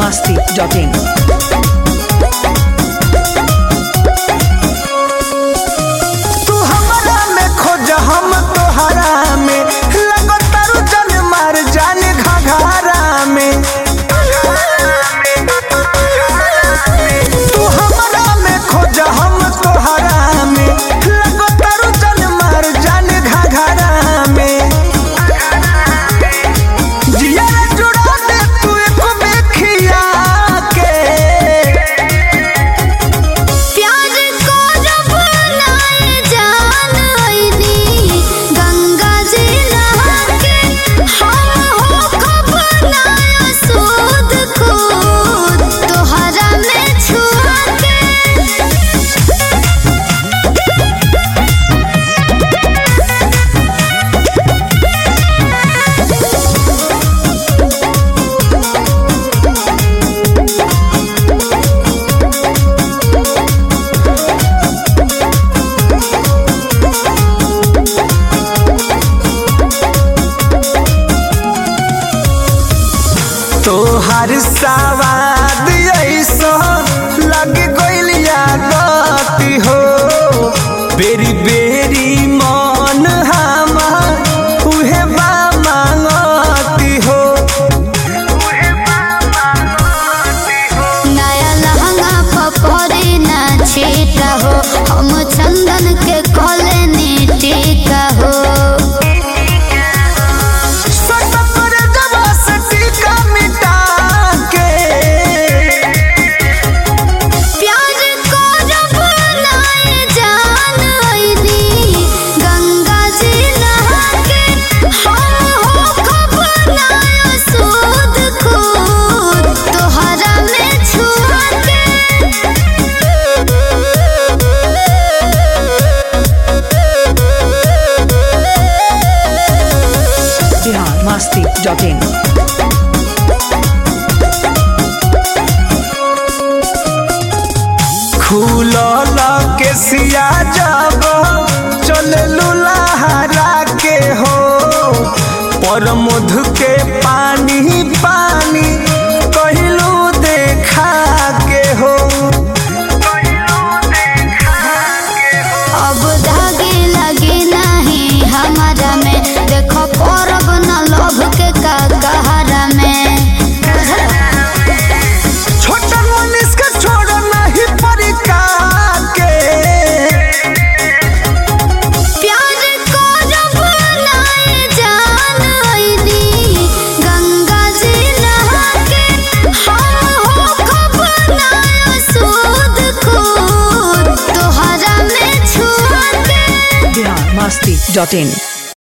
biharmasti.in। तू हमरा में खोज हम तोहरा में लगो तारू जन मार जाने घघारा में। तू हमरा में खोज हम तोहरा में लगो तारू जन मार जाने घघारा में। जिया जुड़ा दे तू एक बेखिया के प्यार को जब नाए जान आईनी गंगा जी नहा के हम हो कब नाया सूद खुद तोहरा में छुआ के। तोहर सवाद ऐसा लग गइलिया गति हो। बेरी बेरी मन हमार उहे बा मांगती हो। नया लहंगा पपरी ना छीटा हो हम चंदन के कोले नीटिका हो। प्यार को जब नाए जान आईनी गंगा जी नहा के हम हो कब नाया सूद खुद तोहरा में छुआ के। biharmasti.in। खुलल के सिया जब चले लुलाहरा के हो। पर मधु के पानी पानी कहलू देखा के हो। अब धागे लगे नहीं हमारा में देखो परब न लोभ के कहरा में। छोटा मनीष के छोड़ नहीं परिका के प्यार को जब नाए जान आईनी गंगा जी नहा के हम हो कब नाया सूद खुद तोहरा में छुआ के। biharmasti.in।